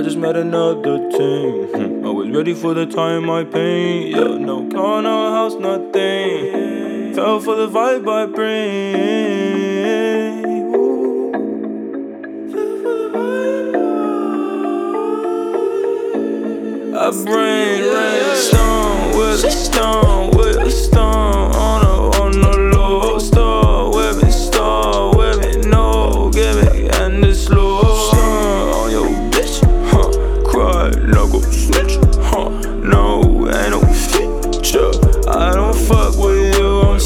I just met another team. I was ready for the time I pain. Yeah, no car, no house, nothing. Fell for the vibe I bring. I bring red stone with a stone, with a stone on the low. Star with it, star with it, no gimmick and it's slow. On your bitch, cry, no go switch, no, ain't no future. I don't fuck with you, I'm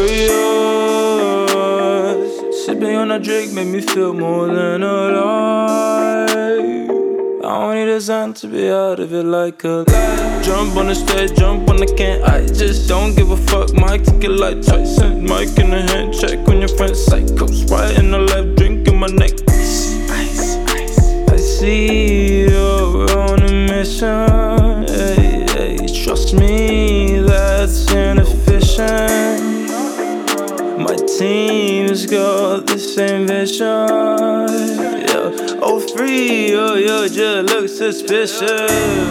serious. Sipping on that drink make me feel more than alive. I don't need a sign to be out of it like a light. Jump on the stage, jump when I can't. I just don't give a fuck. Mike take it like Tyson. Mike in the hand, check on your friend. Psychos right in the left, drink in my neck. Ice. I see you're on a mission. Hey, trust me, that's inefficient. My team's got the same vision. Oh, free, you just look suspicious.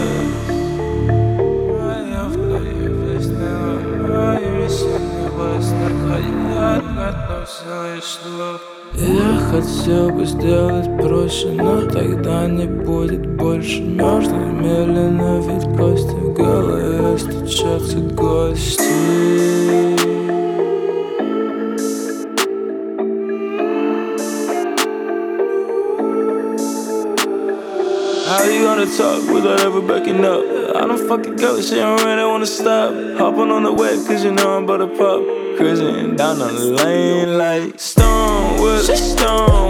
Я хотел бы сделать проще, но тогда не будет больше. Между медленно вид кости в голове стучатся гости. How you gonna talk without ever backing up? I don't fucking go, she don't really wanna stop. Hopping on the wave cause you know I'm about to pop. Cruising down on the lane like stone with a stone.